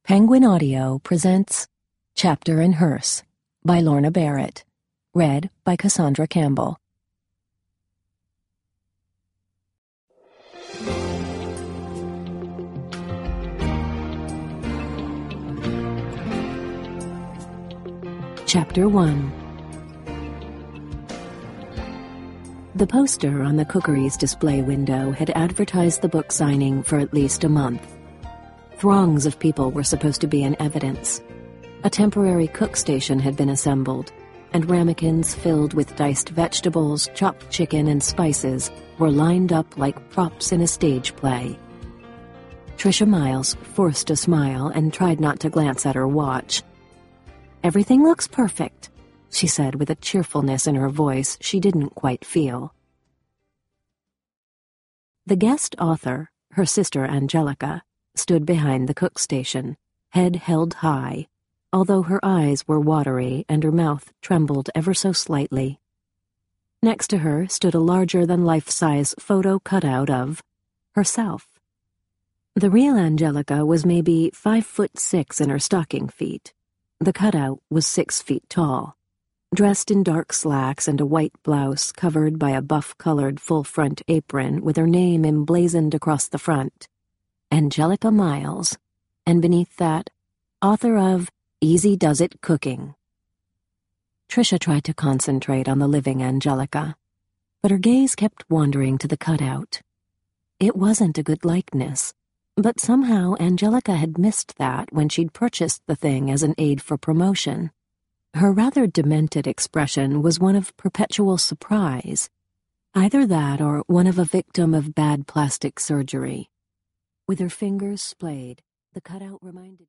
Penguin Audio presents Chapter and Hearse by Lorna Barrett, read by Cassandra Campbell. Chapter 1. The poster on the cookery's display window had advertised the book signing for at least a month. Throngs of people were supposed to be in evidence. A temporary cook station had been assembled, and ramekins filled with diced vegetables, chopped chicken, and spices were lined up like props in a stage play. Tricia Miles forced a smile and tried not to glance at her watch. "Everything looks perfect," she said with a cheerfulness in her voice she didn't quite feel. The guest author, her sister Angelica, stood behind the cook station, head held high, although her eyes were watery and her mouth trembled ever so slightly. Next to her stood a larger-than-life-size photo cutout of herself. The real Angelica was maybe 5'6" in her stocking feet. The cutout was 6 feet tall, dressed in dark slacks and a white blouse covered by a buff-colored full-front apron with her name emblazoned across the front. Angelica Miles, and beneath that, author of Easy Does It Cooking. Tricia tried to concentrate on the living Angelica, but her gaze kept wandering to the cutout. It wasn't a good likeness, but somehow Angelica had missed that when she'd purchased the thing as an aid for promotion. Her rather demented expression was one of perpetual surprise, either that or one of a victim of bad plastic surgery. With her fingers splayed, the cutout reminded